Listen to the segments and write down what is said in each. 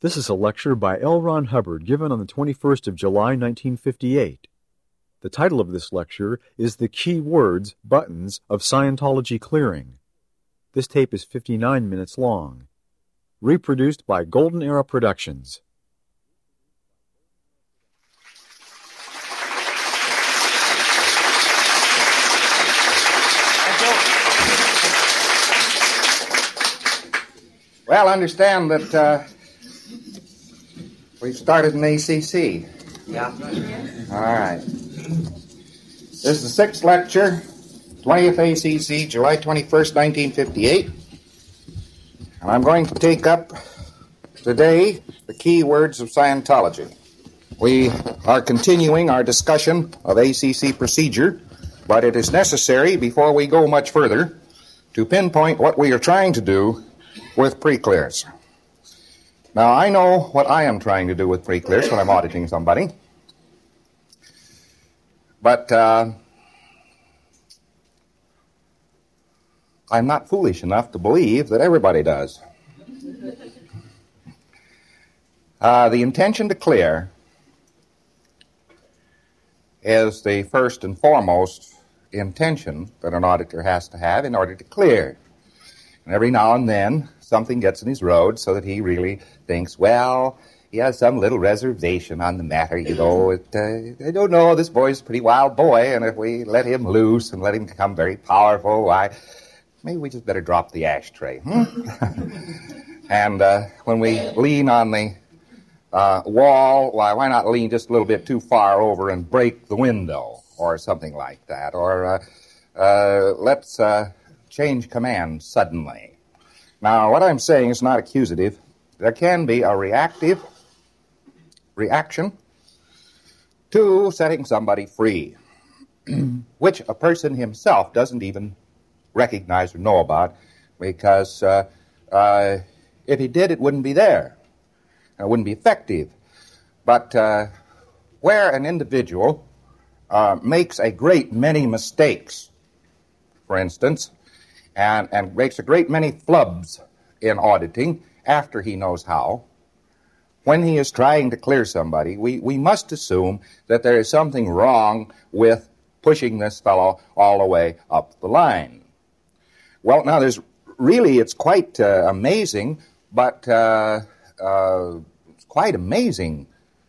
This is a lecture by L. Ron Hubbard given on the 21st of July, 1958. The title of this lecture is The Key Words, Buttons of Scientology Clearing. This tape is 59 minutes long. Reproduced by Golden Era Productions. Well, understand that we've started an ACC. Yeah. All right. This is the sixth lecture, 20th ACC, July 21st, 1958. And I'm going to take up today the key words of Scientology. We are continuing our discussion of ACC procedure, but it is necessary, before we go much further, to pinpoint what we are trying to do with pre-clears. Now, I know what I am trying to do with pre-clears when I'm auditing somebody, but I'm not foolish enough to believe that everybody does. The intention to clear is the first and foremost intention that an auditor has to have in order to clear. And every now and then, something gets in his road so that he really thinks, well, he has some little reservation on the matter, you know. I don't know, this boy's a pretty wild boy, and if we let him loose and let him become very powerful, why, maybe we just better drop the ashtray. And when we lean on the wall, why not lean just a little bit too far over and break the window or something like that? Or let's change command suddenly. Now, what I'm saying is not accusative. There can be a reaction to setting somebody free, which a person himself doesn't even recognize or know about, because if he did, it wouldn't be there. It wouldn't be effective. But where an individual makes a great many mistakes, for instance, and makes a great many flubs in auditing after he knows how, when he is trying to clear somebody, we must assume that there is something wrong with pushing this fellow all the way up the line. Well, now, it's quite amazing, but it's quite amazing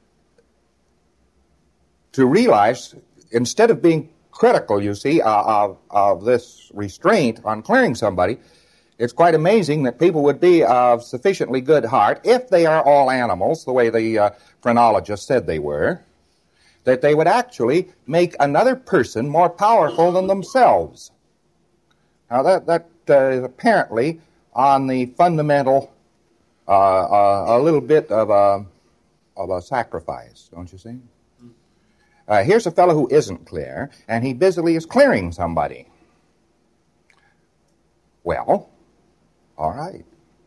to realize, instead of being critical, you see, of this restraint on clearing somebody, it's quite amazing that people would be of sufficiently good heart, if they are all animals, the way the phrenologist said they were, that they would actually make another person more powerful than themselves. Now, that is apparently on the fundamental, a little bit of a sacrifice, don't you see? Here's a fellow who isn't clear, and he busily is clearing somebody. Well, all right.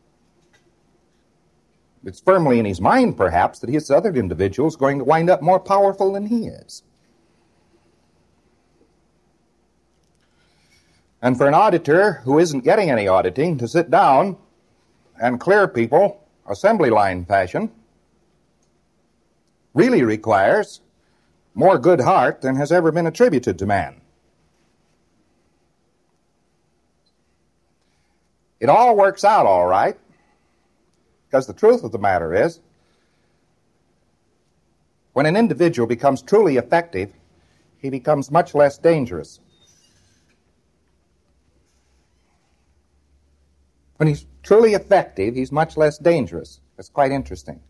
It's firmly in his mind, perhaps, that his other individual is going to wind up more powerful than he is. And for an auditor who isn't getting any auditing to sit down and clear people assembly line fashion really requires more good heart than has ever been attributed to man. It all works out all right, because the truth of the matter is, when an individual becomes truly effective, he becomes much less dangerous. When he's truly effective, he's much less dangerous. It's quite interesting.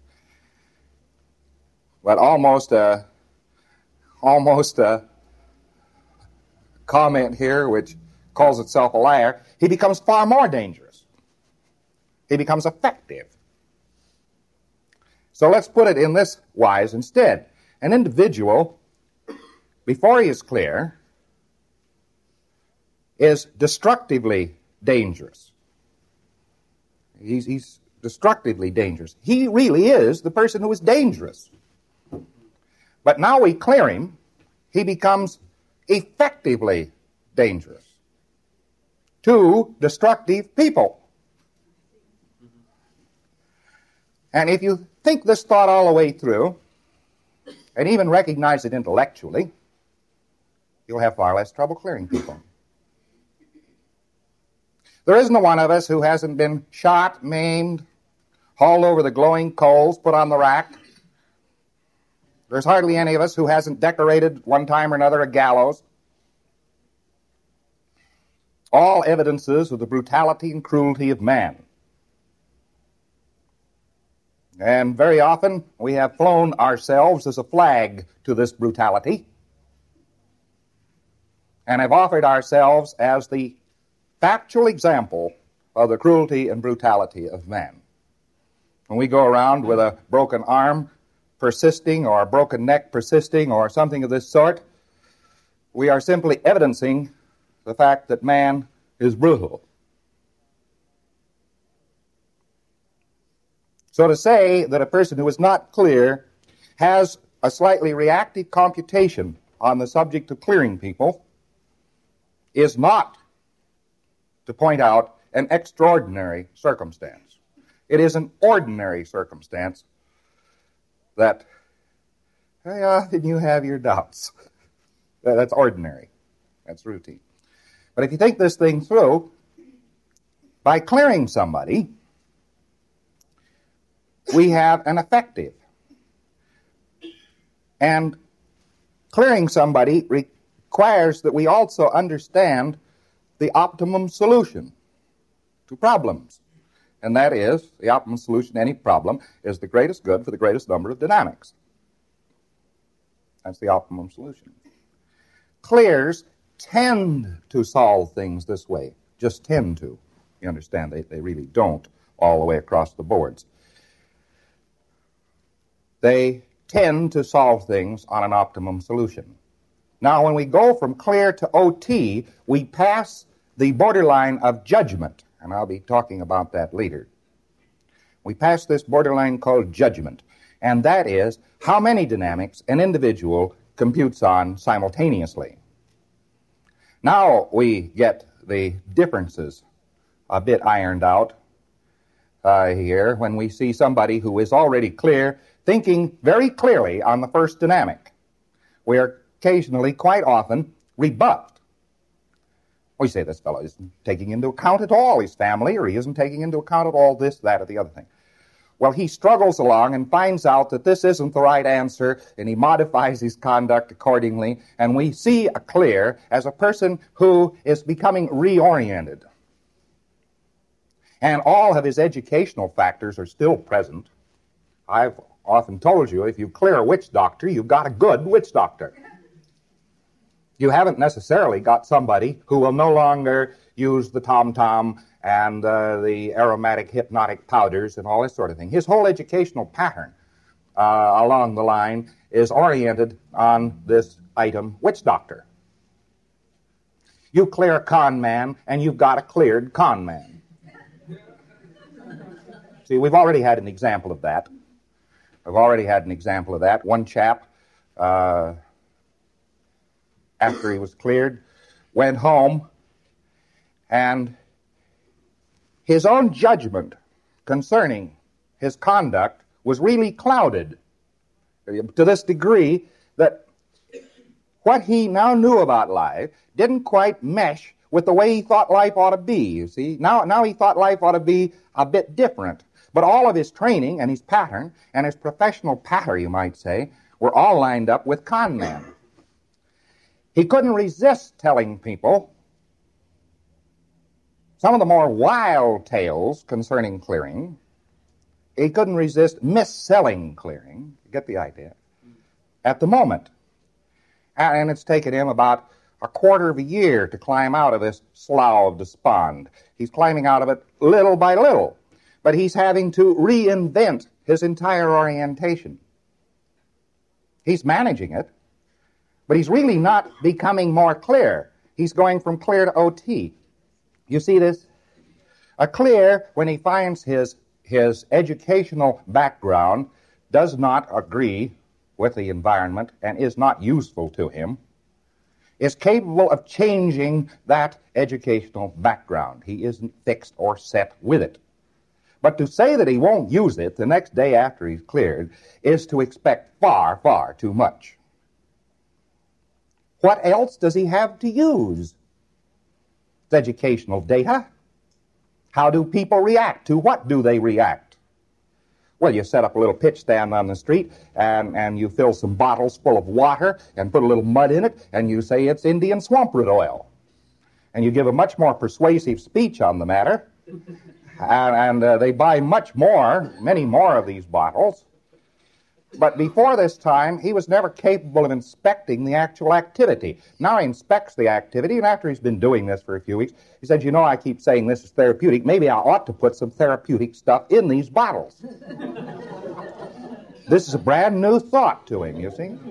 But almost a comment here which calls itself a liar, he becomes far more dangerous. He becomes effective. So let's put it in this wise instead. An individual, before he is clear, is destructively dangerous. He's destructively dangerous. He really is the person who is dangerous. But now we clear him, he becomes effectively dangerous to destructive people. And if you think this thought all the way through, and even recognize it intellectually, you'll have far less trouble clearing people. There isn't one of us who hasn't been shot, maimed, hauled over the glowing coals, put on the rack. There's hardly any of us who hasn't decorated one time or another a gallows. All evidences of the brutality and cruelty of man. And very often we have flown ourselves as a flag to this brutality and have offered ourselves as the factual example of the cruelty and brutality of man. When we go around with a broken arm persisting or a broken neck persisting or something of this sort, we are simply evidencing the fact that man is brutal. So to say that a person who is not clear has a slightly reactive computation on the subject of clearing people is not to point out an extraordinary circumstance. It is an ordinary circumstance that very often you have your doubts. That's ordinary. That's routine. But if you think this thing through, by clearing somebody, we have an effective. And clearing somebody requires that we also understand the optimum solution to problems. And that is, the optimum solution to any problem is the greatest good for the greatest number of dynamics. That's the optimum solution. Clears tend to solve things this way. Just tend to. You understand, they really don't all the way across the boards. They tend to solve things on an optimum solution. Now, when we go from clear to OT, we pass the borderline of judgment, and I'll be talking about that later. We pass this borderline called judgment, and that is how many dynamics an individual computes on simultaneously. Now we get the differences a bit ironed out here when we see somebody who is already clear thinking very clearly on the first dynamic. We are occasionally, quite often, rebuffed. We say this fellow isn't taking into account at all his family, or he isn't taking into account at all this, that, or the other thing. Well, he struggles along and finds out that this isn't the right answer, and he modifies his conduct accordingly, and we see a clear as a person who is becoming reoriented. And all of his educational factors are still present. I've often told you, if you clear a witch doctor, you've got a good witch doctor. You haven't necessarily got somebody who will no longer use the tom-tom and the aromatic hypnotic powders and all this sort of thing. His whole educational pattern along the line is oriented on this item, witch doctor. You clear a con man, and you've got a cleared con man. See, we've already had an example of that. One chap, after he was cleared, went home, and his own judgment concerning his conduct was really clouded to this degree that what he now knew about life didn't quite mesh with the way he thought life ought to be, you see. Now he thought life ought to be a bit different. But all of his training and his pattern and his professional patter, you might say, were all lined up with con man. He couldn't resist telling people some of the more wild tales concerning clearing. He couldn't resist mis-selling clearing. You get the idea? At the moment. And it's taken him about a quarter of a year to climb out of this slough of despond. He's climbing out of it little by little. But he's having to reinvent his entire orientation. He's managing it, but he's really not becoming more clear. He's going from clear to OT. You see this? A clear, when he finds his educational background does not agree with the environment and is not useful to him, is capable of changing that educational background. He isn't fixed or set with it. But to say that he won't use it the next day after he's cleared is to expect far, far too much. What else does he have to use? It's educational data. How do people react? To what do they react? Well, you set up a little pitch stand on the street, and you fill some bottles full of water and put a little mud in it, and you say it's Indian swamp root oil. And you give a much more persuasive speech on the matter, and they buy many more of these bottles. But before this time, he was never capable of inspecting the actual activity. Now he inspects the activity, and after he's been doing this for a few weeks, he said, you know, I keep saying this is therapeutic. Maybe I ought to put some therapeutic stuff in these bottles. This is a brand new thought to him, you see.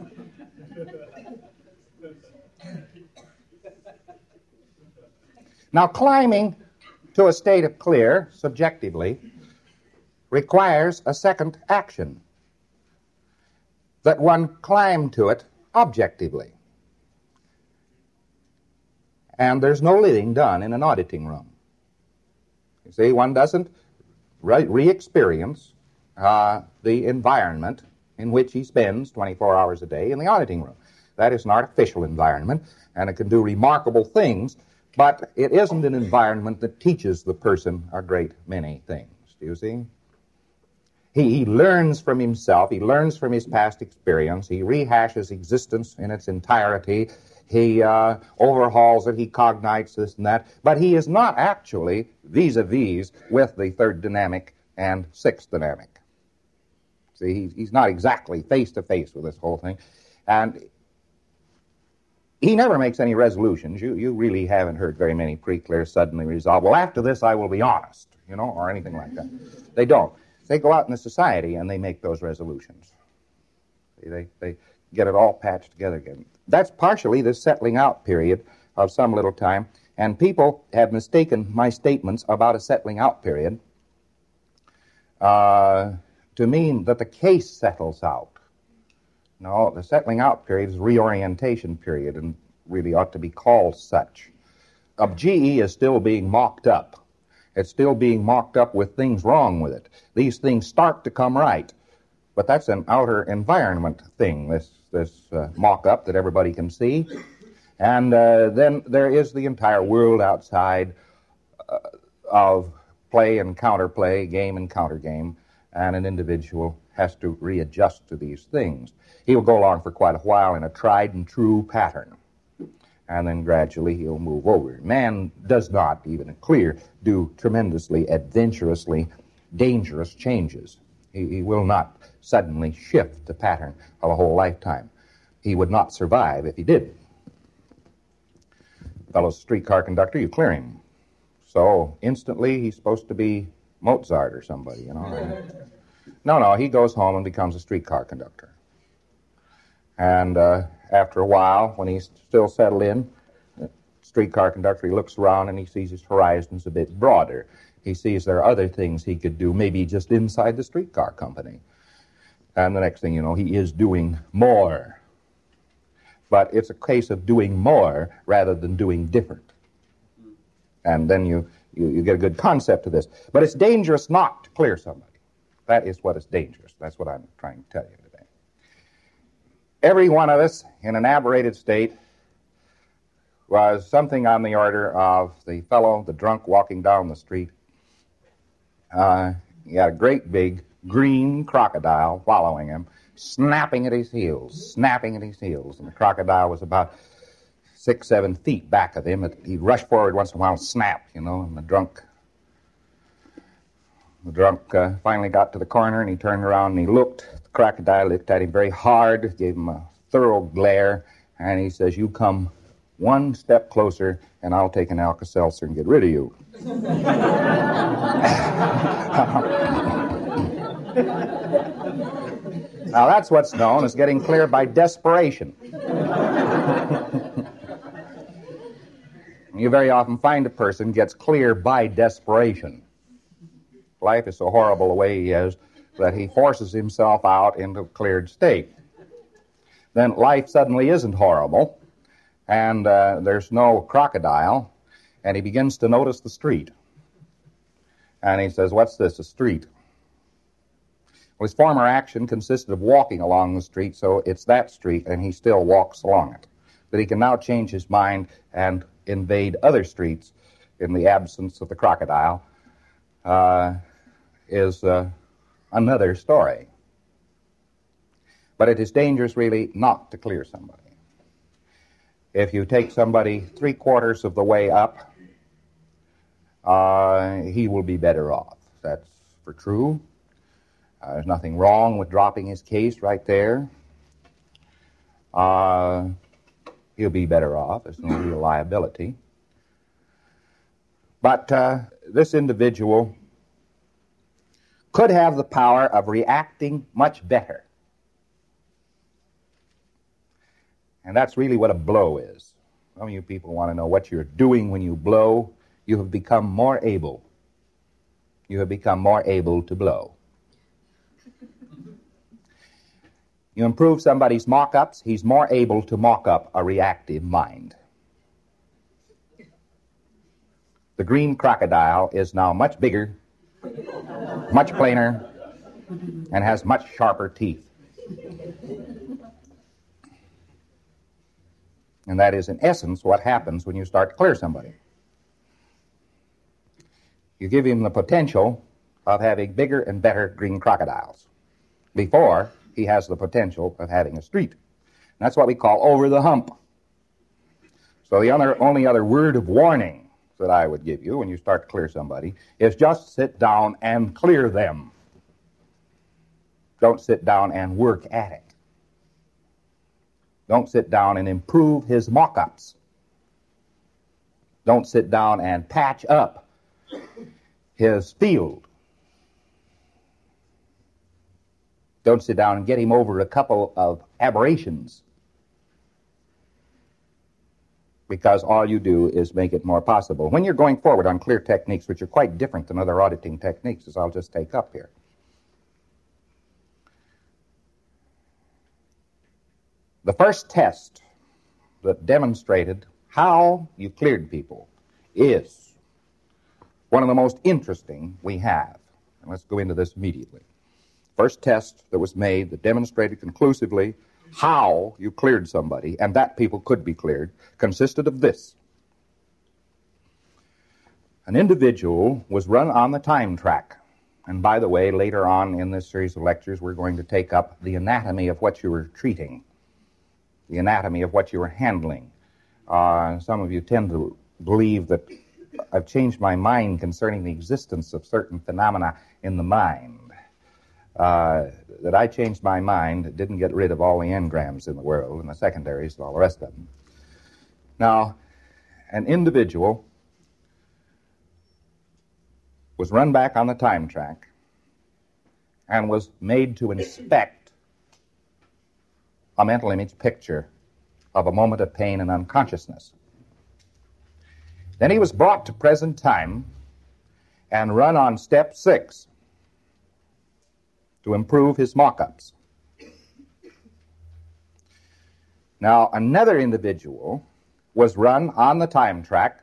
Now, climbing to a state of clear, subjectively, requires a second action. That one climb to it objectively. And there's no living done in an auditing room. You see, one doesn't re-experience the environment in which he spends 24 hours a day in the auditing room. That is an artificial environment, and it can do remarkable things, but it isn't an environment that teaches the person a great many things. Do you see? He learns from himself. He learns from his past experience. He rehashes existence in its entirety. He overhauls it. He cognites this and that. But he is not actually vis-a-vis with the third dynamic and sixth dynamic. See, he's not exactly face-to-face with this whole thing. And he never makes any resolutions. You really haven't heard very many pre-clear suddenly resolve, well, after this I will be honest, or anything like that. They don't. They go out in the society and they make those resolutions. They get it all patched together again. That's partially the settling out period of some little time, and people have mistaken my statements about a settling out period to mean that the case settles out. No, the settling out period is a reorientation period and really ought to be called such. GE is still being mocked up. It's still being mocked up with things wrong with it. These things start to come right. But that's an outer environment thing, this mock-up that everybody can see. And then there is the entire world outside of play and counterplay, game and countergame, and an individual has to readjust to these things. He'll go along for quite a while in a tried-and-true pattern. And then gradually he'll move over. Man does not, even clear, do tremendously, adventurously dangerous changes. He will not suddenly shift the pattern of a whole lifetime. He would not survive if he did. Fellow's a streetcar conductor, you clear him. So instantly he's supposed to be Mozart or somebody, No, he goes home and becomes a streetcar conductor. And after a while, when he's still settled in, the streetcar conductor, he looks around and he sees his horizons a bit broader. He sees there are other things he could do, maybe just inside the streetcar company. And the next thing you know, he is doing more. But it's a case of doing more rather than doing different. And then you get a good concept of this. But it's dangerous not to clear somebody. That is what is dangerous. That's what I'm trying to tell you today. Every one of us in an aberrated state was something on the order of the fellow, the drunk, walking down the street. He had a great big green crocodile following him, snapping at his heels. And the crocodile was about 6-7 feet back of him. He'd rush forward once in a while and snap, and the drunk finally got to the corner, and he turned around and he looked. The crocodile looked at him very hard, gave him a thorough glare, and he says, "You come one step closer, and I'll take an Alka-Seltzer and get rid of you." Now, that's what's known as getting clear by desperation. You very often find a person gets clear by desperation. Life is so horrible the way he is that he forces himself out into a cleared state. Then life suddenly isn't horrible, and there's no crocodile, and he begins to notice the street. And he says, what's this, a street? Well, his former action consisted of walking along the street, so it's that street, and he still walks along it. But he can now change his mind and invade other streets in the absence of the crocodile is another story. But it is dangerous, really, not to clear somebody. If you take somebody 3/4 of the way up, he will be better off. That's for true. There's nothing wrong with dropping his case right there. He'll be better off. There's no real liability. But this individual could have the power of reacting much better. And that's really what a blow is. Some of you people want to know what you're doing when you blow. You have become more able. You have become more able to blow. You improve somebody's mock-ups, he's more able to mock up a reactive mind. The green crocodile is now much bigger, much plainer, and has much sharper teeth. And that is, in essence, what happens when you start to clear somebody. You give him the potential of having bigger and better green crocodiles before he has the potential of having a street. And that's what we call over the hump. So the only other word of warning that I would give you when you start to clear somebody is just sit down and clear them. Don't sit down and work at it. Don't sit down and improve his mock-ups. Don't sit down and patch up his field. Don't sit down and get him over a couple of aberrations, because all you do is make it more possible. When you're going forward on clear techniques, which are quite different than other auditing techniques, as I'll just take up here, the first test that demonstrated how you cleared people is one of the most interesting we have. And let's go into this immediately. First test that was made that demonstrated conclusively how you cleared somebody, and that people could be cleared, consisted of this. An individual was run on the time track. And by the way, later on in this series of lectures, we're going to take up the anatomy of what you were treating, the anatomy of what you were handling. Some of you tend to believe that I've changed my mind concerning the existence of certain phenomena in the mind. That I changed my mind, didn't get rid of all the engrams in the world and the secondaries and all the rest of them. Now, an individual was run back on the time track and was made to inspect a mental image picture of a moment of pain and unconsciousness. Then he was brought to present time and run on step 6 to improve his mock-ups. Now, another individual was run on the time track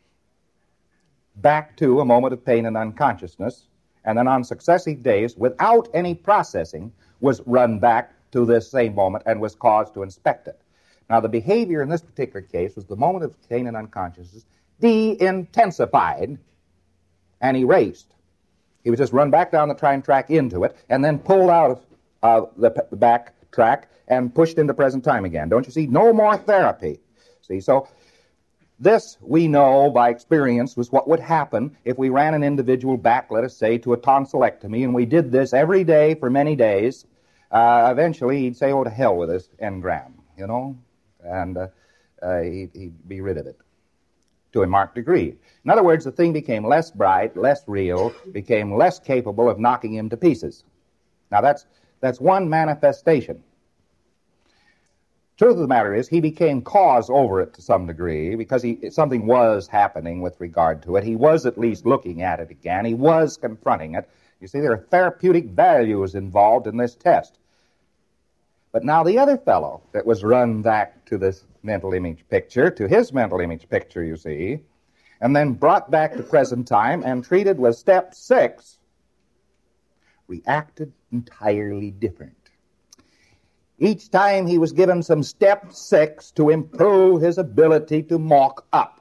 back to a moment of pain and unconsciousness, and then on successive days, without any processing, was run back to this same moment and was caused to inspect it. Now, the behavior in this particular case was the moment of pain and unconsciousness de-intensified and erased. He was just run back down the time track into it and then pulled out of the back track and pushed into present time again. Don't you see? No more therapy. See, so this, we know by experience, was what would happen if we ran an individual back, let us say, to a tonsillectomy, and we did this every day for many days. Eventually, he'd say, oh, to hell with this engram, you know, and he'd be rid of it to a marked degree. In other words, the thing became less bright, less real, became less capable of knocking him to pieces. Now, that's one manifestation. Truth of the matter is, he became cause over it to some degree because something was happening with regard to it. He was at least looking at it again. He was confronting it. You see, there are therapeutic values involved in this test. But now the other fellow that was run back to this mental image picture, to his mental image picture, you see, and then brought back to present time and treated with step 6, reacted entirely different. Each time he was given some step 6 to improve his ability to mock up.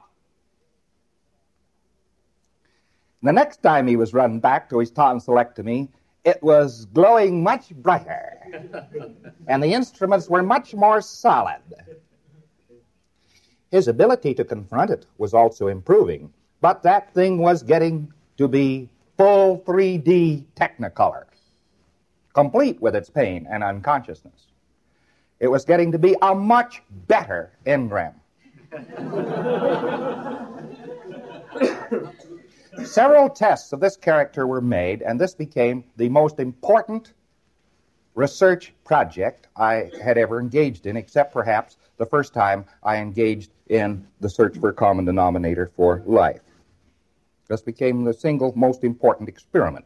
The next time he was run back to his tonsillectomy, it was glowing much brighter, and the instruments were much more solid. His ability to confront it was also improving, but that thing was getting to be full 3D Technicolor, complete with its pain and unconsciousness. It was getting to be a much better engram. Several tests of this character were made, and this became the most important research project I had ever engaged in, except perhaps the first time I engaged in the search for a common denominator for life. This became the single most important experiment,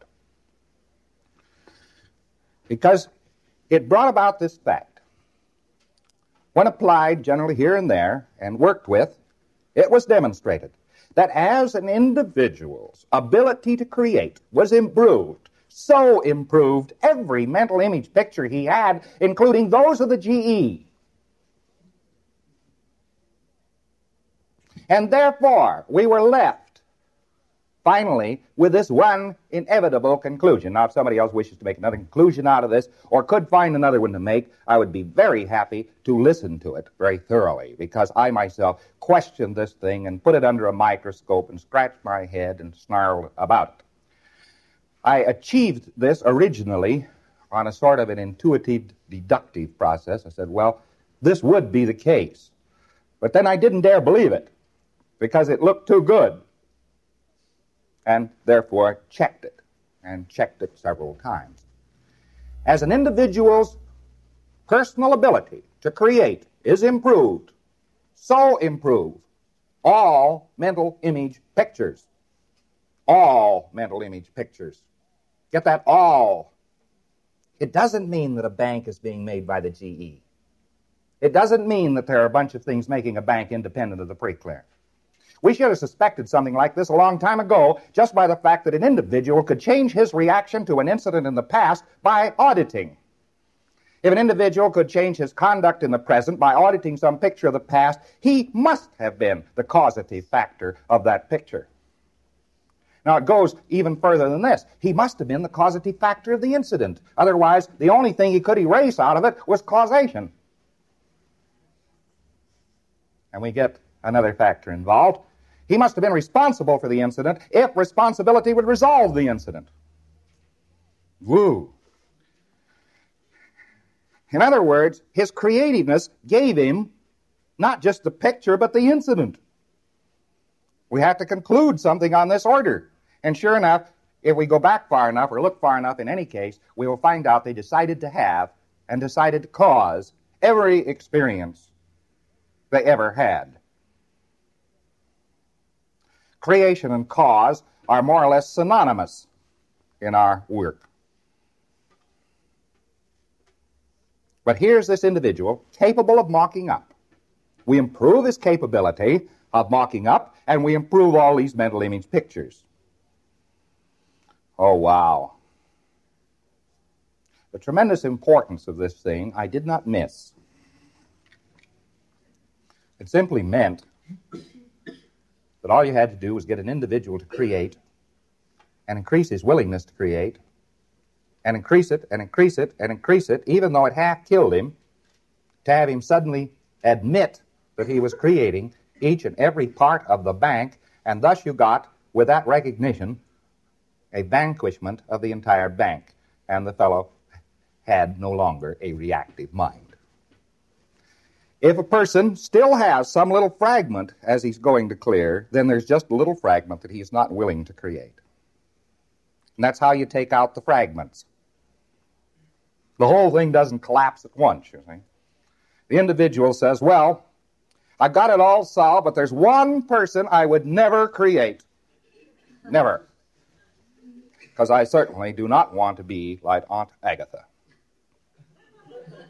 because it brought about this fact. When applied generally here and there and worked with, it was demonstrated that as an individual's ability to create was improved, so improved every mental image picture he had, including those of the GE. And therefore, we were left, finally, with this one inevitable conclusion. Now, if somebody else wishes to make another conclusion out of this, or could find another one to make, I would be very happy to listen to it very thoroughly, because I myself questioned this thing and put it under a microscope and scratched my head and snarled about it. I achieved this originally on a sort of an intuitive, deductive process. I said, well, this would be the case. But then I didn't dare believe it, because it looked too good, and therefore checked it, and checked it several times. As an individual's personal ability to create is improved, so improve all mental image pictures. All mental image pictures. Get that? All. It doesn't mean that a bank is being made by the GE. It doesn't mean that there are a bunch of things making a bank independent of the pre-clearance. We should have suspected something like this a long time ago just by the fact that an individual could change his reaction to an incident in the past by auditing. If an individual could change his conduct in the present by auditing some picture of the past, he must have been the causative factor of that picture. Now, it goes even further than this. He must have been the causative factor of the incident. Otherwise, the only thing he could erase out of it was causation. And we get another factor involved. He must have been responsible for the incident if responsibility would resolve the incident. Woo! In other words, his creativeness gave him not just the picture, but the incident. We have to conclude something on this order. And sure enough, if we go back far enough, or look far enough in any case, we will find out they decided to have and decided to cause every experience they ever had. Creation and cause are more or less synonymous in our work. But here's this individual capable of mocking up. We improve his capability of mocking up, and we improve all these mental image pictures. Oh, wow. The tremendous importance of this thing I did not miss. It simply meant that all you had to do was get an individual to create and increase his willingness to create and increase it and increase it and increase it, even though it half killed him, to have him suddenly admit that he was creating each and every part of the bank, and thus you got, with that recognition, a vanquishment of the entire bank, and the fellow had no longer a reactive mind. If a person still has some little fragment as he's going to clear, then there's just a little fragment that he's not willing to create. And that's how you take out the fragments. The whole thing doesn't collapse at once, you see. The individual says, well, I've got it all solved, but there's one person I would never create. Never. Because I certainly do not want to be like Aunt Agatha.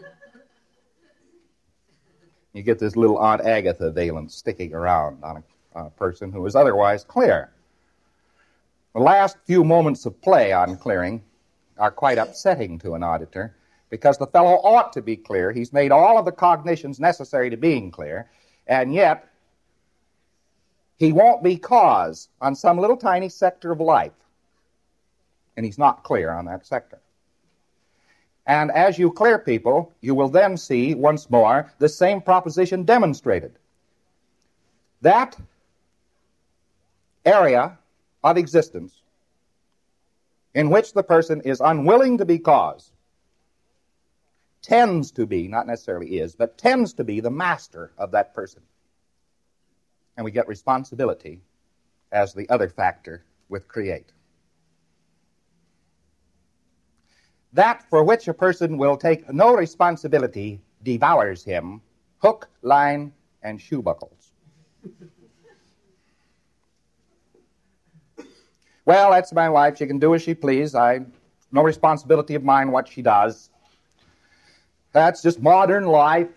You get this little Aunt Agatha valence sticking around person who is otherwise clear. The last few moments of play on clearing are quite upsetting to an auditor because the fellow ought to be clear. He's made all of the cognitions necessary to being clear, and yet he won't be cause on some little tiny sector of life, and he's not clear on that sector. And as you clear people, you will then see once more the same proposition demonstrated. That area of existence in which the person is unwilling to be cause tends to be, not necessarily is, but tends to be the master of that person. And we get responsibility as the other factor with create. That for which a person will take no responsibility devours him, hook, line, and shoe buckles. Well, that's my wife. She can do as she please. No responsibility of mine what she does. That's just modern life.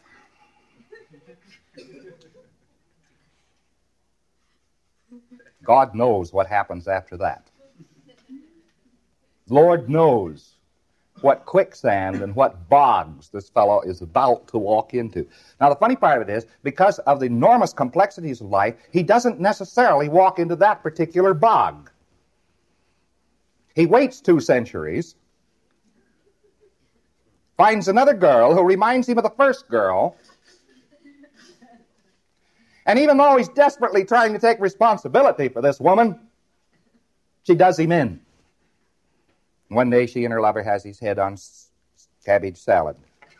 God knows what happens after that. Lord knows what quicksand and what bogs this fellow is about to walk into. Now, the funny part of it is, because of the enormous complexities of life, he doesn't necessarily walk into that particular bog. He waits 2 centuries, finds another girl who reminds him of the first girl, and even though he's desperately trying to take responsibility for this woman, she does him in. One day she and her lover has his head on cabbage salad.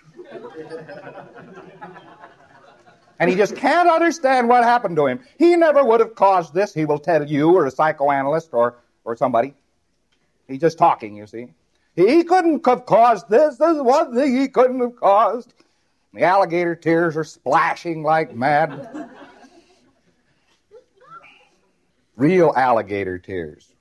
And he just can't understand what happened to him. He never would have caused this, he will tell you, or a psychoanalyst, or somebody. He's just talking, you see. He couldn't have caused this. There's one thing he couldn't have caused. The alligator tears are splashing like mad. Real alligator tears.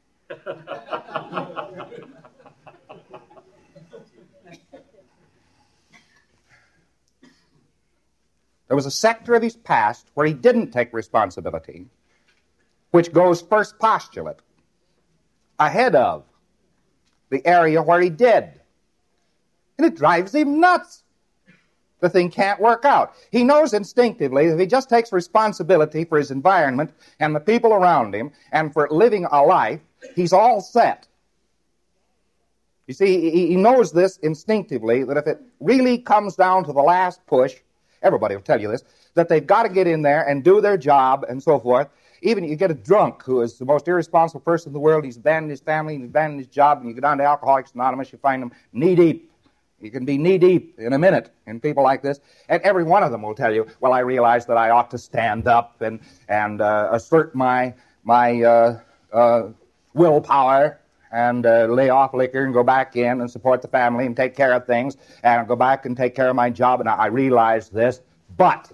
There was a sector of his past where he didn't take responsibility, which goes first postulate, ahead of the area where he did. And it drives him nuts. The thing can't work out. He knows instinctively that if he just takes responsibility for his environment and the people around him and for living a life, he's all set. You see, he knows this instinctively, that if it really comes down to the last push, everybody will tell you this, that they've got to get in there and do their job and so forth. Even you get a drunk who is the most irresponsible person in the world. He's abandoned his family, he's abandoned his job, and you go down to Alcoholics Anonymous, you find them knee-deep. You can be knee-deep in a minute in people like this. And every one of them will tell you, well, I realize that I ought to stand up and assert my willpower and lay off liquor and go back in and support the family and take care of things and go back and take care of my job. And I realize this, but,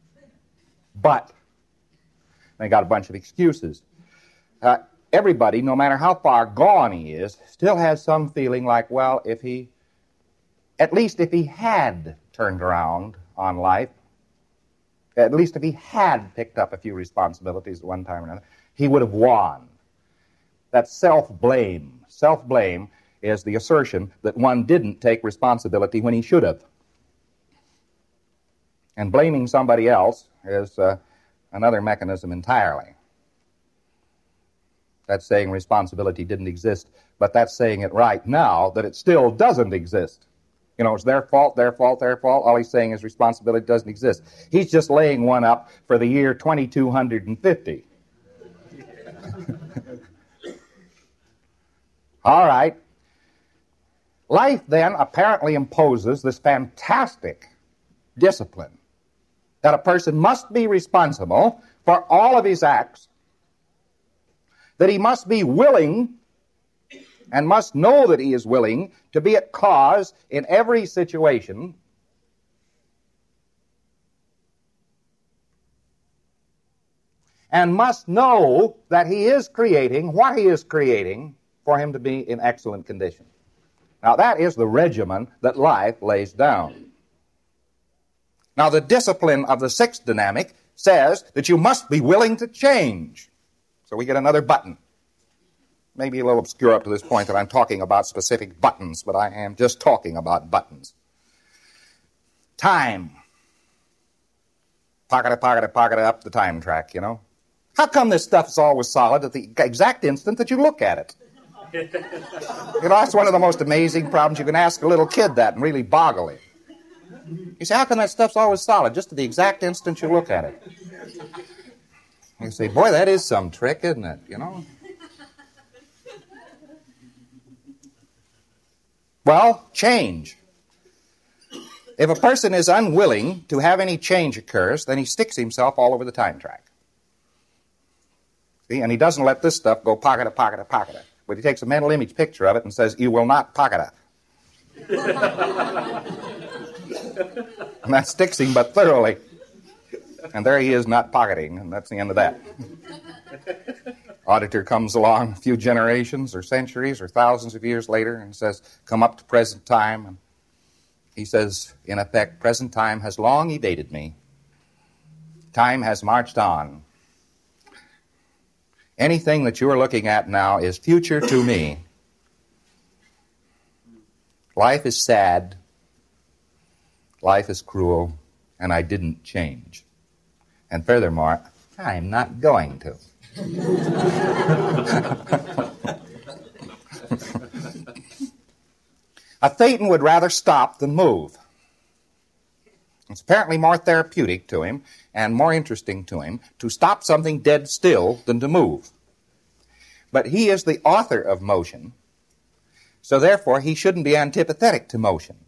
they got a bunch of excuses. Everybody, no matter how far gone he is, still has some feeling like, well, at least if he had turned around on life, at least if he had picked up a few responsibilities at one time or another, he would have won. That's self-blame. Self-blame is the assertion that one didn't take responsibility when he should have. And blaming somebody else is another mechanism entirely. That's saying responsibility didn't exist, but that's saying it right now that it still doesn't exist. You know, it's their fault, their fault, their fault. All he's saying is responsibility doesn't exist. He's just laying one up for the year 2250. All right. Life then apparently imposes this fantastic discipline that a person must be responsible for all of his acts, that he must be willing and must know that he is willing to be at cause in every situation, and must know that he is creating what he is creating for him to be in excellent condition. Now, that is the regimen that life lays down. Now, the discipline of the sixth dynamic says that you must be willing to change. So we get another button. Maybe a little obscure up to this point that I'm talking about specific buttons, but I am just talking about buttons. Time. Pocket up the time track, you know. How come this stuff is always solid at the exact instant that you look at it? You know, that's one of the most amazing problems. You can ask a little kid that and really boggle him. You say, how come that stuff's always solid just at the exact instant you look at it? You say, boy, that is some trick, isn't it, you know? Well, change. If a person is unwilling to have any change occurs, then he sticks himself all over the time track. See, and he doesn't let this stuff go pocket. But he takes a mental image picture of it and says, you will not pocket it. And that sticks him but thoroughly. And there he is not pocketing, and that's the end of that. Auditor comes along a few generations or centuries or thousands of years later and says, come up to present time. And he says, in effect, present time has long evaded me. Time has marched on. Anything that you are looking at now is future to me. Life is sad. Life is cruel. And I didn't change. And furthermore, I'm not going to. A Thetan would rather stop than move. It's apparently more therapeutic to him and more interesting to him to stop something dead still than to move. But he is the author of motion, so therefore he shouldn't be antipathetic to motion.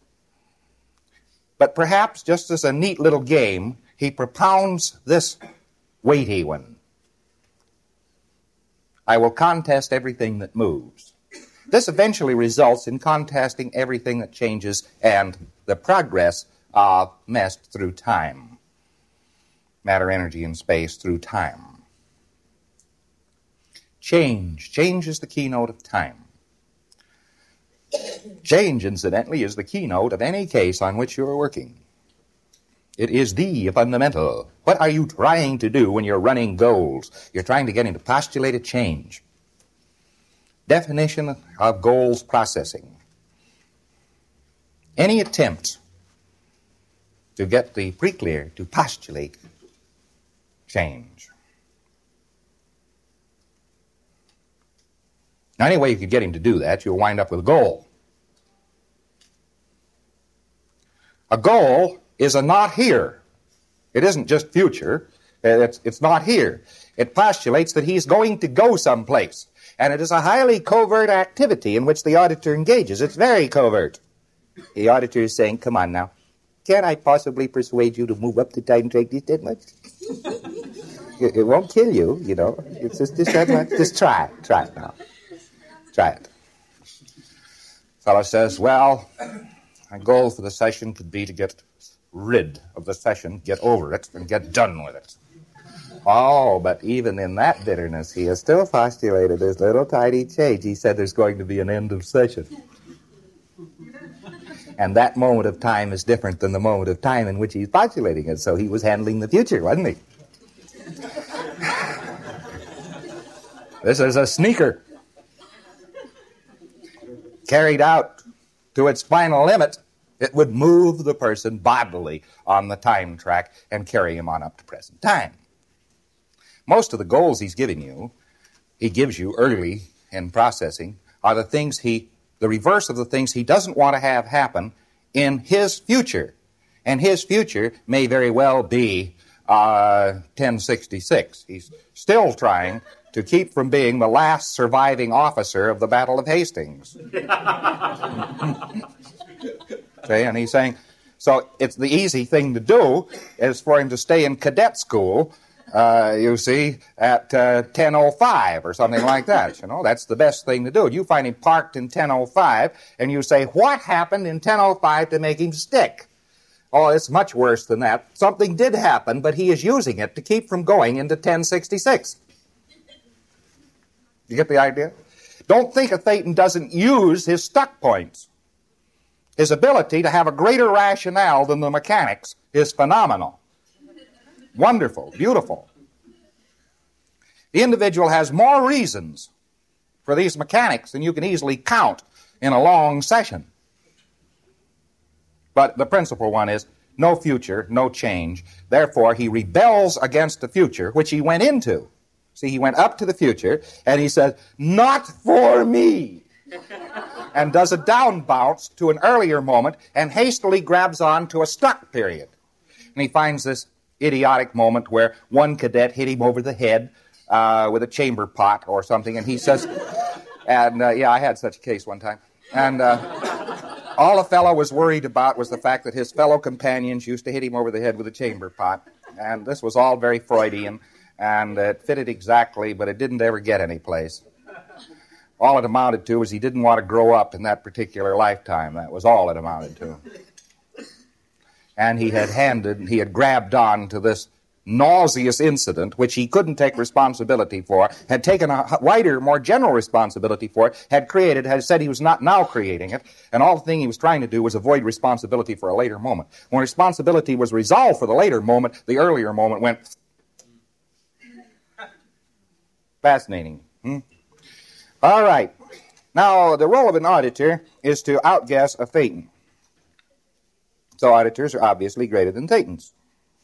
But perhaps just as a neat little game, he propounds this weighty one. I will contest everything that moves. This eventually results in contesting everything that changes and the progress of mass through time. Matter, energy, and space through time. Change. Change is the keynote of time. Change, incidentally, is the keynote of any case on which you are working. It is the fundamental. What are you trying to do when you're running goals? You're trying to get into postulated change. Definition of goals processing. Any attempt to get the pre-clear to postulate change. Now, any way you could get him to do that, you'll wind up with a goal. A goal is a not here. It isn't just future. It's not here. It postulates that he's going to go someplace. And it is a highly covert activity in which the auditor engages. It's very covert. The auditor is saying, come on now, can't I possibly persuade you to move up the time track that much? It won't kill you, you know. It's just that much. Just try it. Try it now. Try it. Fellow says, well, my goal for the session could be to get rid of the session, get over it, and get done with it. Oh, but even in that bitterness, he has still postulated this little tiny change. He said there's going to be an end of session. And that moment of time is different than the moment of time in which he's postulating it. So he was handling the future, wasn't he? This is a sneaker. Carried out to its final limit, it would move the person bodily on the time track and carry him on up to present time. Most of the goals he gives you early in processing, are the reverse of the things he doesn't want to have happen in his future. And his future may very well be 1066. He's still trying to keep from being the last surviving officer of the Battle of Hastings. See, and he's saying, so it's the easy thing to do is for him to stay in cadet school, you see, at 10:05 or something like that. You know, that's the best thing to do. You find him parked in 10:05, and you say, what happened in 10:05 to make him stick? Oh, it's much worse than that. Something did happen, but he is using it to keep from going into 1066. You get the idea? Don't think a Thetan doesn't use his stuck points. His ability to have a greater rationale than the mechanics is phenomenal. wonderful, beautiful. The individual has more reasons for these mechanics than you can easily count in a long session. But the principal one is no future, no change. Therefore, he rebels against the future, which he went into. See, he went up to the future, and he says, not for me, and does a down bounce to an earlier moment and hastily grabs on to a stuck period. And he finds this idiotic moment where one cadet hit him over the head with a chamber pot or something, and he says, I had such a case one time, and all the fellow was worried about was the fact that his fellow companions used to hit him over the head with a chamber pot, and this was all very Freudian, and it fitted exactly, but it didn't ever get any place. All it amounted to was he didn't want to grow up in that particular lifetime. That was all it amounted to. And he had grabbed on to this nauseous incident, which he couldn't take responsibility for, had taken a wider, more general responsibility for it, had said he was not now creating it, and all the thing he was trying to do was avoid responsibility for a later moment. When responsibility was resolved for the later moment, the earlier moment went... Fascinating. All right. Now, the role of an auditor is to outguess a Thetan. So auditors are obviously greater than Thetans.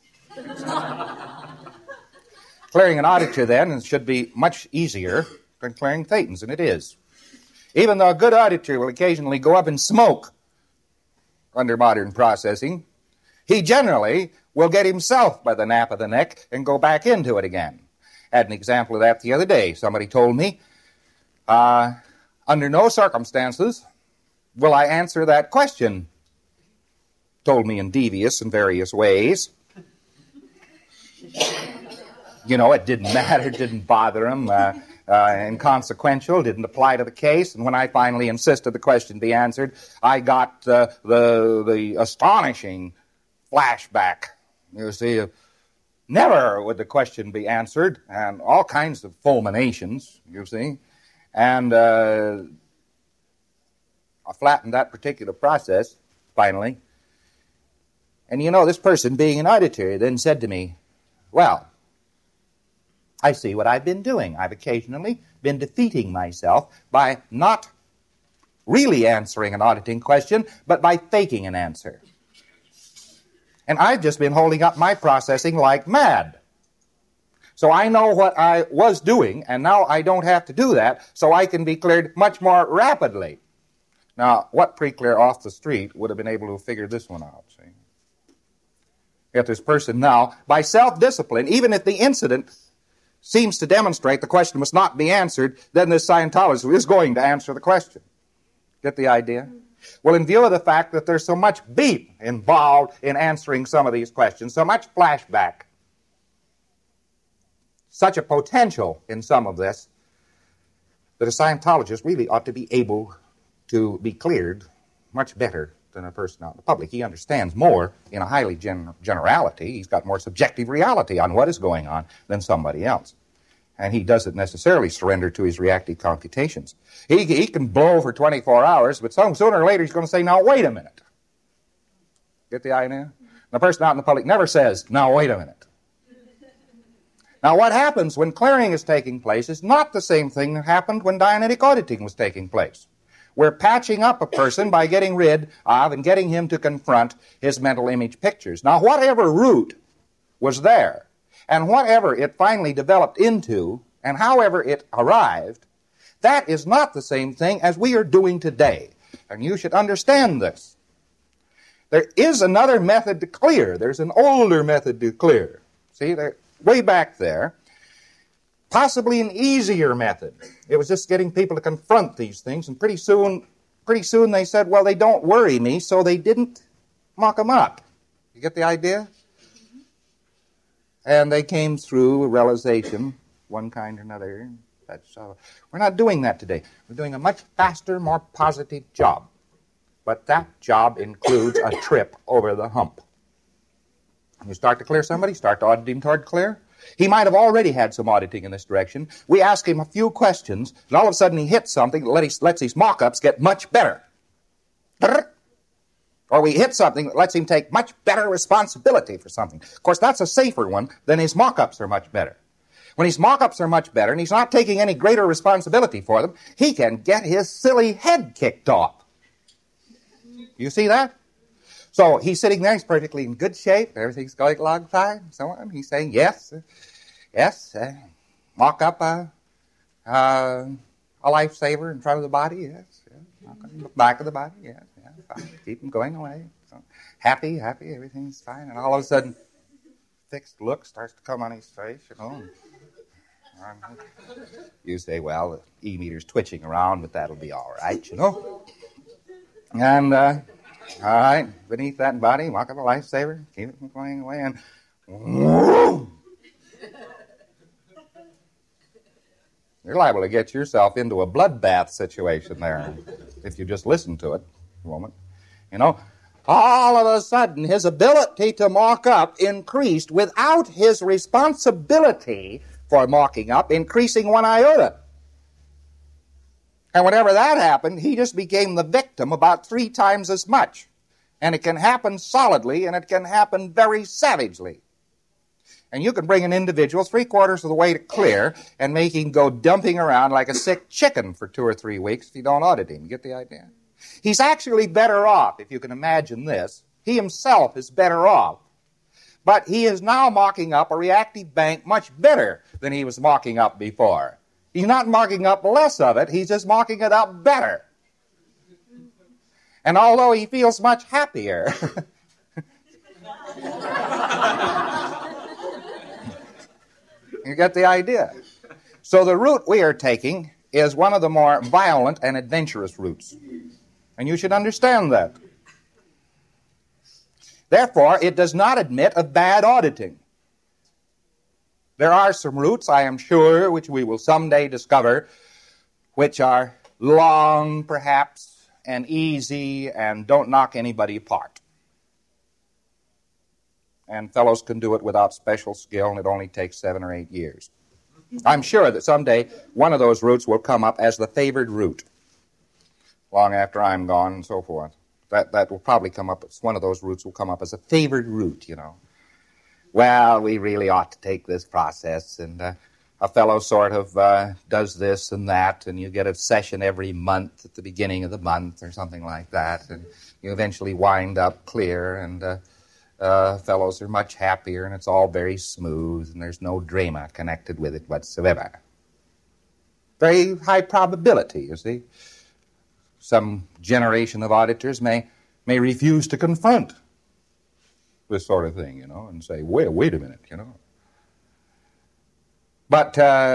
Clearing an auditor, then, should be much easier than clearing Thetans, and it is. Even though a good auditor will occasionally go up in smoke under modern processing, he generally will get himself by the nape of the neck and go back into it again. Had an example of that the other day. Somebody told me, under no circumstances will I answer that question. Told me in devious and various ways. You know, it didn't matter, didn't bother him, inconsequential, didn't apply to the case. And when I finally insisted the question be answered, I got the astonishing flashback. You see, never would the question be answered, and all kinds of fulminations, you see. And I flattened that particular process, finally. And you know, this person, being an auditor, then said to me, well, I see what I've been doing. I've occasionally been defeating myself by not really answering an auditing question, but by faking an answer. And I've just been holding up my processing like mad. So I know what I was doing, and now I don't have to do that, so I can be cleared much more rapidly. Now, what pre-clear off the street would have been able to figure this one out, see? Yet this person now, by self-discipline, even if the incident seems to demonstrate the question must not be answered, then this Scientologist is going to answer the question. Get the idea? Well, in view of the fact that there's so much beep involved in answering some of these questions, so much flashback, such a potential in some of this, that a Scientologist really ought to be able to be cleared much better than a person out in the public. He understands more in a highly generality. He's got more subjective reality on what is going on than somebody else. And he doesn't necessarily surrender to his reactive computations. He can blow for 24 hours, but sooner or later he's going to say, now wait a minute. Get the idea? The person out in the public never says, now wait a minute. Now what happens when clearing is taking place is not the same thing that happened when Dianetic auditing was taking place. We're patching up a person by getting rid of and getting him to confront his mental image pictures. Now, whatever root was there, and whatever it finally developed into, and however it arrived, that is not the same thing as we are doing today. And you should understand this. There is another method to clear. There's an older method to clear. See, way back there. Possibly an easier method. It was just getting people to confront these things, and pretty soon they said, well, they don't worry me, so they didn't mock them up. You get the idea? And they came through a realization, one kind or another. We're not doing that today. We're doing a much faster, more positive job. But that job includes a trip over the hump. You start to clear somebody, start to audit him toward clear. He might have already had some auditing in this direction. We ask him a few questions, and all of a sudden he hits something that lets his mock-ups get much better. Or we hit something that lets him take much better responsibility for something. Of course, that's a safer one than his mock-ups are much better. When his mock-ups are much better and he's not taking any greater responsibility for them, he can get his silly head kicked off. You see that? So he's sitting there, he's perfectly in good shape, everything's going along fine, so on. He's saying, yes, mock up a lifesaver in front of the body, yes, mock up in the back of the body, yes, fine. Keep him going away. So, happy, everything's fine. And all of a sudden, fixed look starts to come on his face, you know. You say, well, the E-meter's twitching around, but that'll be all right, you know. And, all right, beneath that body, walk up a lifesaver, keep it from going away, and whoom! You're liable to get yourself into a bloodbath situation there if you just listen to it for a moment. You know, all of a sudden, his ability to mock up increased without his responsibility for mocking up increasing one iota. And whenever that happened, he just became the victim about 3 times as much. And it can happen solidly, and it can happen very savagely. And you can bring an individual 3/4 of the way to clear and make him go dumping around like a sick chicken for 2 or 3 weeks if you don't audit him. You get the idea? He's actually better off, if you can imagine this. He himself is better off. But he is now mocking up a reactive bank much better than he was mocking up before. He's not mocking up less of it, he's just mocking it up better. And although he feels much happier, you get the idea. So the route we are taking is one of the more violent and adventurous routes. And you should understand that. Therefore, it does not admit of bad auditing. There are some routes, I am sure, which we will someday discover, which are long, perhaps, and easy, and don't knock anybody apart. And fellows can do it without special skill, and it only takes 7 or 8 years. I'm sure that someday one of those routes will come up as the favored route, long after I'm gone and so forth. That will probably come up, one of those routes will come up as a favored route, you know. Well, we really ought to take this process, and a fellow sort of does this and that, and you get a session every month at the beginning of the month or something like that, and you eventually wind up clear, and fellows are much happier, and it's all very smooth, and there's no drama connected with it whatsoever. Very high probability, you see. Some generation of auditors may refuse to confront this sort of thing, you know, and say, wait a minute, you know. But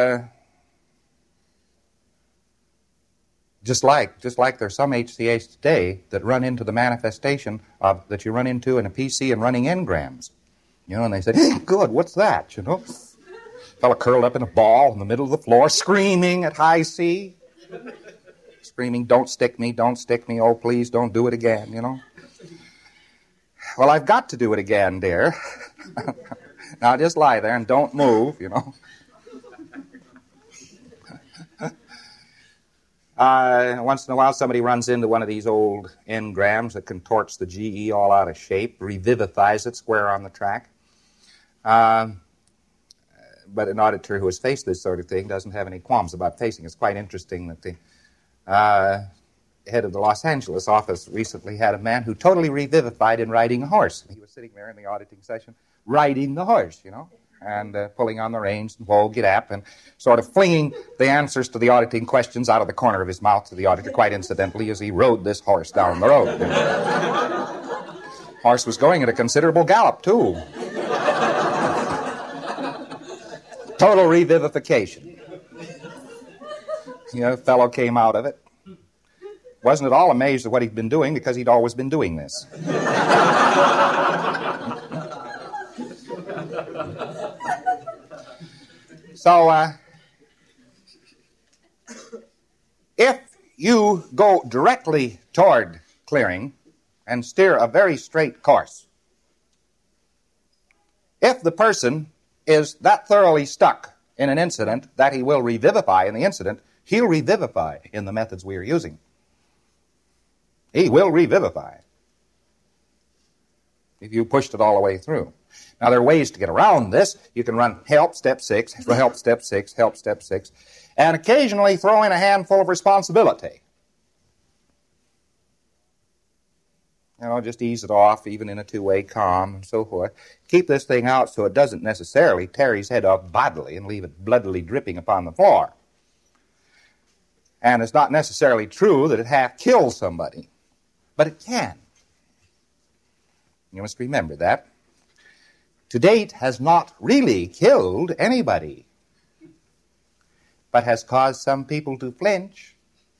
just like there's some HCAs today that run into the manifestation of that you run into in a PC and running engrams, you know, and they say, hey, good, what's that, you know? Fellow curled up in a ball in the middle of the floor, screaming at high C, screaming, don't stick me, oh, please, don't do it again, you know. Well, I've got to do it again, dear. Now just lie there and don't move, you know. Once in a while somebody runs into one of these old engrams that contorts the GE all out of shape, revivifies it square on the track. But an auditor who has faced this sort of thing doesn't have any qualms about facing it. It's quite interesting that the head of the Los Angeles office recently had a man who totally revivified in riding a horse. He was sitting there in the auditing session riding the horse, you know, and pulling on the reins and whoa, get up, and sort of flinging the answers to the auditing questions out of the corner of his mouth to the auditor, quite incidentally, as he rode this horse down the road. Horse was going at a considerable gallop, too. Total revivification. You know, fellow came out of it. Wasn't at all amazed at what he'd been doing because he'd always been doing this. So, if you go directly toward clearing and steer a very straight course, if the person is that thoroughly stuck in an incident that he will revivify in the incident, he'll revivify in the methods we are using. He will revivify. if you pushed it all the way through. Now, there are ways to get around this. You can run help, step 6, help, step 6, help, step 6, and occasionally throw in a handful of responsibility. You know, just ease it off, even in a two-way calm and so forth. Keep this thing out so it doesn't necessarily tear his head off bodily and leave it bloodily dripping upon the floor. And it's not necessarily true that it half kills somebody, but it can. You must remember that. To date has not really killed anybody, but has caused some people to flinch.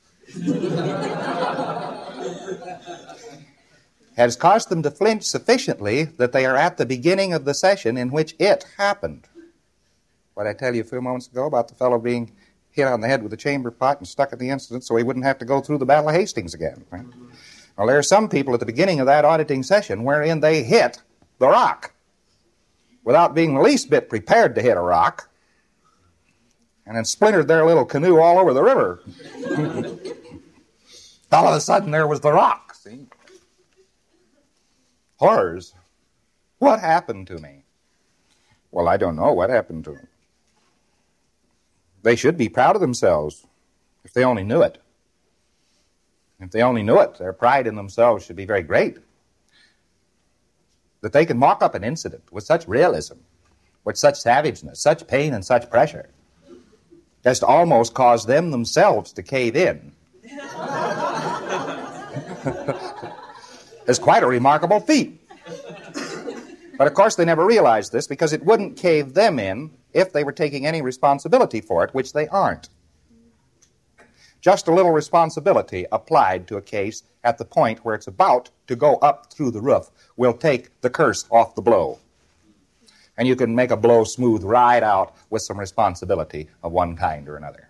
Has caused them to flinch sufficiently that they are at the beginning of the session in which it happened. What I tell you a few moments ago about the fellow being hit on the head with a chamber pot and stuck at the incident so he wouldn't have to go through the Battle of Hastings again. Right? Well, there are some people at the beginning of that auditing session wherein they hit the rock without being the least bit prepared to hit a rock, and then splintered their little canoe all over the river. All of a sudden, there was the rock, see? Horrors. What happened to me? Well, I don't know what happened to them. They should be proud of themselves if they only knew it. If they only knew it, their pride in themselves should be very great. That they can mock up an incident with such realism, with such savageness, such pain and such pressure, as to almost cause them themselves to cave in. It's quite a remarkable feat. But of course they never realized this because it wouldn't cave them in if they were taking any responsibility for it, which they aren't. Just a little responsibility applied to a case at the point where it's about to go up through the roof will take the curse off the blow. And you can make a blow smooth right out with some responsibility of one kind or another.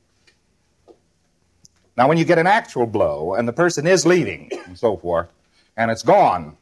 Now, when you get an actual blow and the person is leaving and so forth, and it's gone,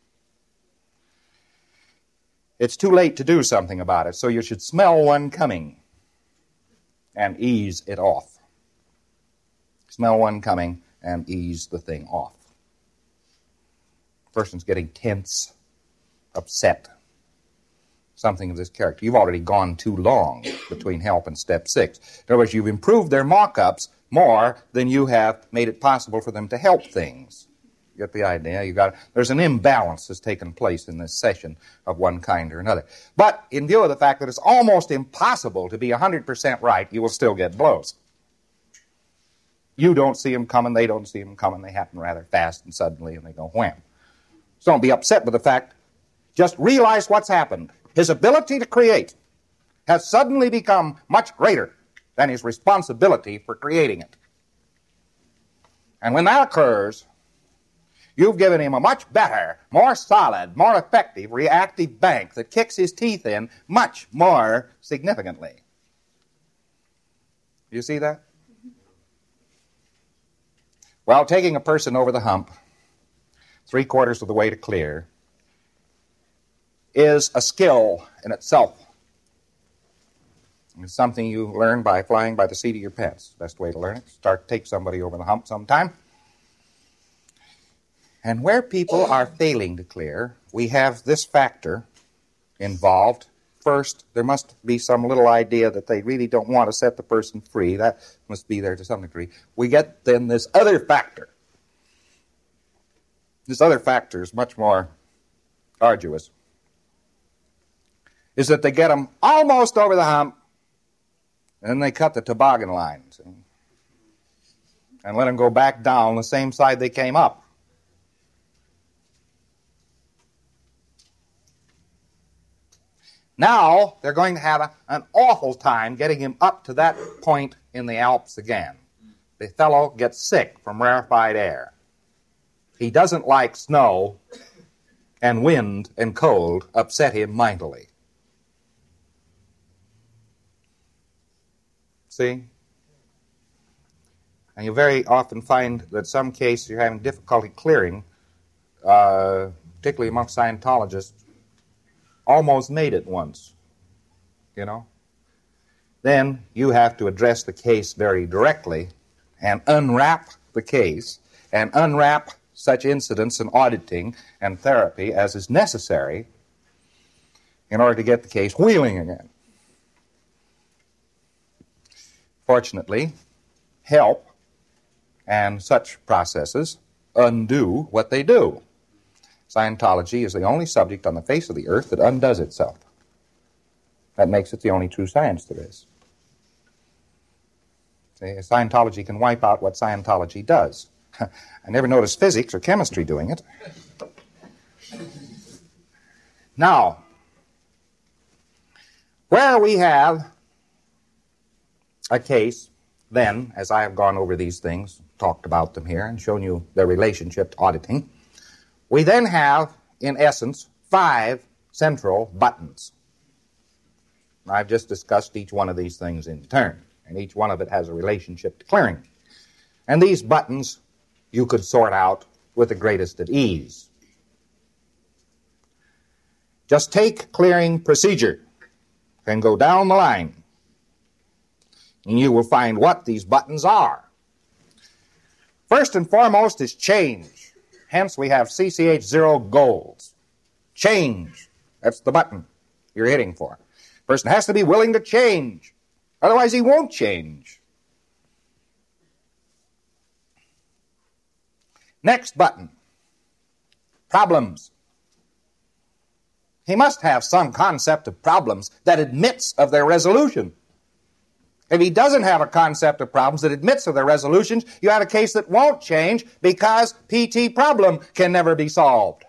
it's too late to do something about it, so you should smell one coming and ease it off. Smell one coming and ease the thing off. The person's getting tense, upset, something of this character. You've already gone too long between help and step 6. In other words, you've improved their mock-ups more than you have made it possible for them to help things. You get the idea? There's an imbalance that's taken place in this session of one kind or another. But in view of the fact that it's almost impossible to be 100% right, you will still get blows. You don't see them coming, they don't see them coming. They happen rather fast and suddenly, and they go wham. So don't be upset with the fact. Just realize what's happened. His ability to create has suddenly become much greater than his responsibility for creating it. And when that occurs, you've given him a much better, more solid, more effective reactive bank that kicks his teeth in much more significantly. You see that? Well, taking a person over the hump, 3/4 of the way to clear, is a skill in itself. It's something you learn by flying by the seat of your pants. Best way to learn it. Take somebody over the hump sometime. And where people are failing to clear, we have this factor involved. First, there must be some little idea that they really don't want to set the person free. That must be there to some degree. We get then this other factor. This other factor is much more arduous. Is that they get them almost over the hump, and then they cut the toboggan line, see? And let them go back down the same side they came up. Now, they're going to have an awful time getting him up to that point in the Alps again. The fellow gets sick from rarefied air. He doesn't like snow, and wind and cold upset him mightily. See? And you very often find that some cases you're having difficulty clearing, particularly amongst Scientologists, almost made it once, you know. Then you have to address the case very directly and unwrap the case and unwrap such incidents and auditing and therapy as is necessary in order to get the case wheeling again. Fortunately, help and such processes undo what they do. Scientology is the only subject on the face of the earth that undoes itself. That makes it the only true science there is. See, Scientology can wipe out what Scientology does. I never noticed physics or chemistry doing it. Now, where we have a case, then, as I have gone over these things, talked about them here, and shown you their relationship to auditing, we then have, in essence, 5 central buttons. I've just discussed each one of these things in turn, and each one of it has a relationship to clearing. And these buttons you could sort out with the greatest at ease. Just take clearing procedure and go down the line, and you will find what these buttons are. First and foremost is change. Hence we have CCH0 goals. Change. That's the button you're hitting for. Person has to be willing to change. Otherwise he won't change. Next button. Problems. He must have some concept of problems that admits of their resolution. If he doesn't have a concept of problems that admits of their resolutions, you have a case that won't change because PT problem can never be solved.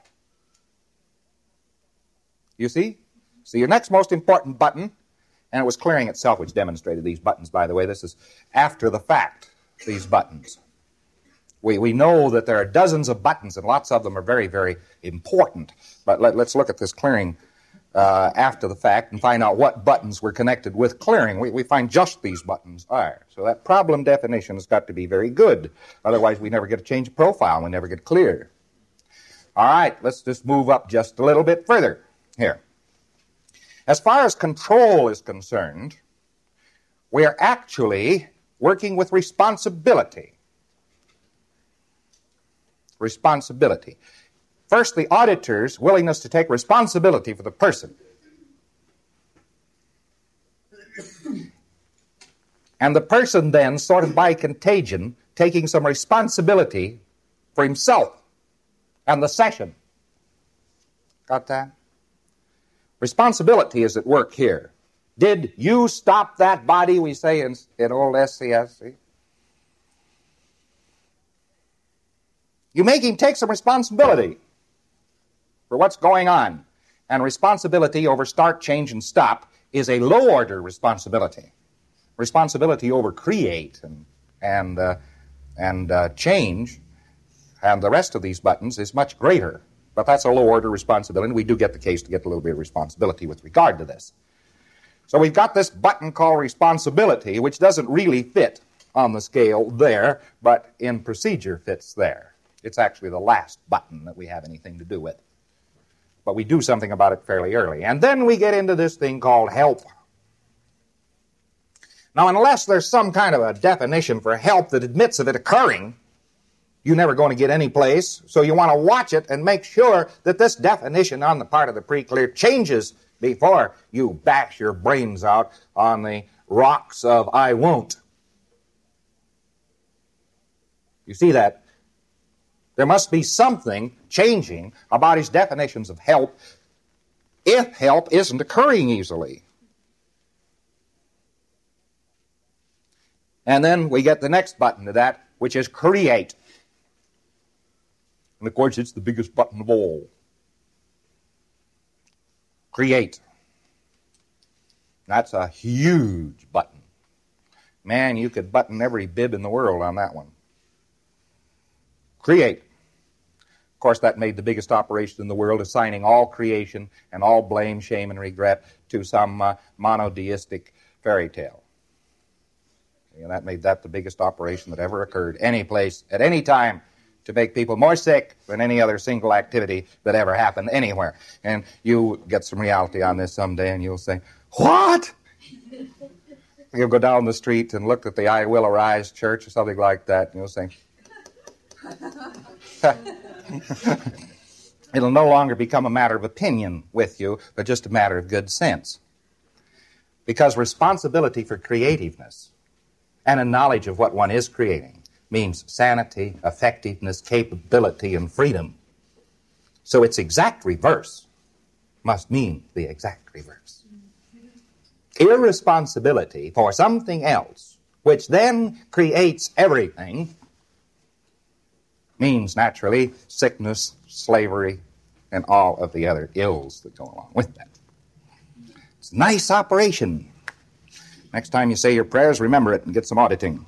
You see? So your next most important button, and it was clearing itself which demonstrated these buttons, by the way. This is after the fact, these buttons. We know that there are dozens of buttons, and lots of them are very, very important. But let's look at this clearing after the fact and find out what buttons were connected with clearing. We find just these buttons are. So that problem definition has got to be very good. Otherwise, we never get a change of profile. We never get clear. All right, let's just move up just a little bit further here. As far as control is concerned, we are actually working with responsibility. Responsibility. First, the auditor's willingness to take responsibility for the person. And the person then, sort of by contagion, taking some responsibility for himself and the session. Got that? Responsibility is at work here. Did you stop that body, we say in old SCSC? You make him take some responsibility for what's going on. And responsibility over start, change, and stop is a low-order responsibility. Responsibility over create and change and the rest of these buttons is much greater. But that's a low-order responsibility, and we do get the case to get a little bit of responsibility with regard to this. So we've got this button called responsibility, which doesn't really fit on the scale there, but in procedure fits there. It's actually the last button that we have anything to do with. But we do something about it fairly early. And then we get into this thing called help. Now, unless there's some kind of a definition for help that admits of it occurring, you're never going to get any place. So you want to watch it and make sure that this definition on the part of the pre-clear changes before you bash your brains out on the rocks of I won't. You see that? There must be something changing about his definitions of help if help isn't occurring easily. And then we get the next button to that, which is create. And of course, it's the biggest button of all. Create. That's a huge button. Man, you could button every bib in the world on that one. Create. Of course, that made the biggest operation in the world, assigning all creation and all blame, shame, and regret to some monotheistic fairy tale. And that made that the biggest operation that ever occurred any place, at any time, to make people more sick than any other single activity that ever happened anywhere. And you get some reality on this someday, and you'll say, what? You'll go down the street and look at the I Will Arise church or something like that, and you'll say, It'll no longer become a matter of opinion with you, but just a matter of good sense. Because responsibility for creativeness and a knowledge of what one is creating means sanity, effectiveness, capability, and freedom. So its exact reverse must mean the exact reverse. Irresponsibility for something else, which then creates everything, means naturally sickness, slavery, and all of the other ills that go along with that. It's a nice operation. Next time you say your prayers, remember it and get some auditing.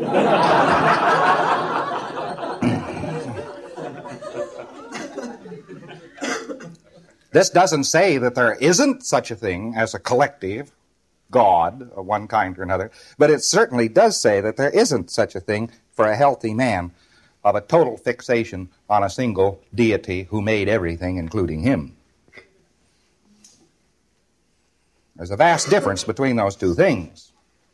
This doesn't say that there isn't such a thing as a collective God of one kind or another, but it certainly does say that there isn't such a thing for a healthy man of a total fixation on a single deity who made everything, including him. There's a vast difference between those two things.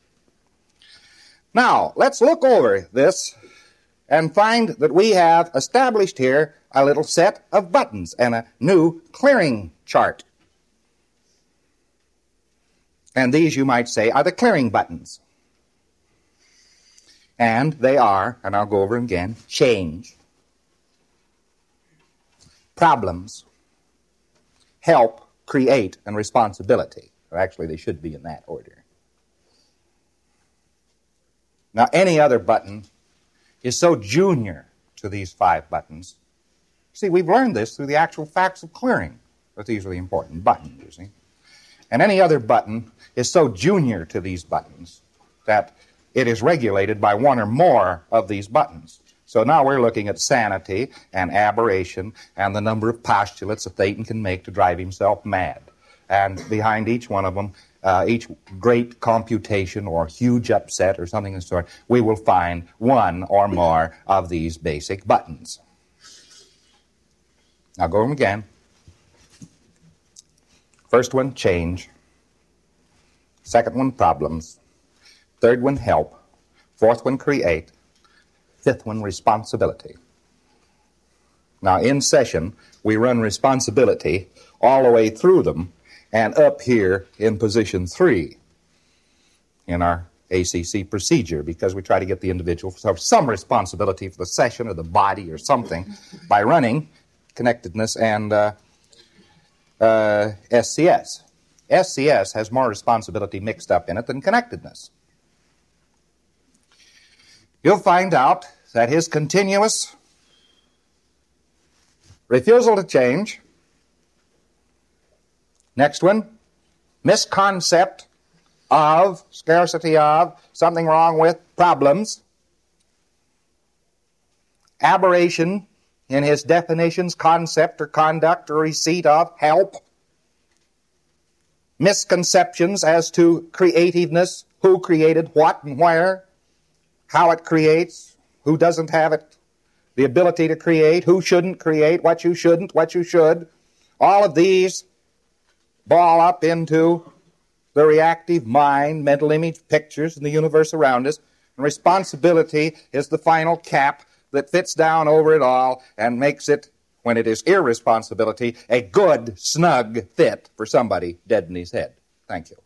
Now, let's look over this and find that we have established here a little set of buttons and a new clearing chart. And these, you might say, are the clearing buttons. And they are, and I'll go over them again, change, problems, help, create, and responsibility. Or actually, they should be in that order. Now, any other button is so junior to these 5 buttons. See, we've learned this through the actual facts of clearing. But these are the important buttons, you see. And any other button is so junior to these buttons that it is regulated by one or more of these buttons. So now we're looking at sanity and aberration and the number of postulates that Satan can make to drive himself mad. And behind each one of them, each great computation or huge upset or something of the sort, we will find one or more of these basic buttons. Now go over them again. First one, change. Second one, problems. Third one, help. Fourth one, create. Fifth one, responsibility. Now, in session, we run responsibility all the way through them and up here in position 3 in our ACC procedure, because we try to get the individual to have some responsibility for the session or the body or something by running connectedness and SCS. SCS has more responsibility mixed up in it than connectedness. You'll find out that his continuous refusal to change. Next one, misconcept of, scarcity of, something wrong with, problems. Aberration in his definitions, concept or conduct or receipt of, help. Misconceptions as to creativeness, who created what and where, how it creates, who doesn't have it, the ability to create, who shouldn't create, what you shouldn't, what you should. All of these ball up into the reactive mind, mental image pictures in the universe around us. And responsibility is the final cap that fits down over it all and makes it, when it is irresponsibility, a good, snug fit for somebody dead in his head. Thank you.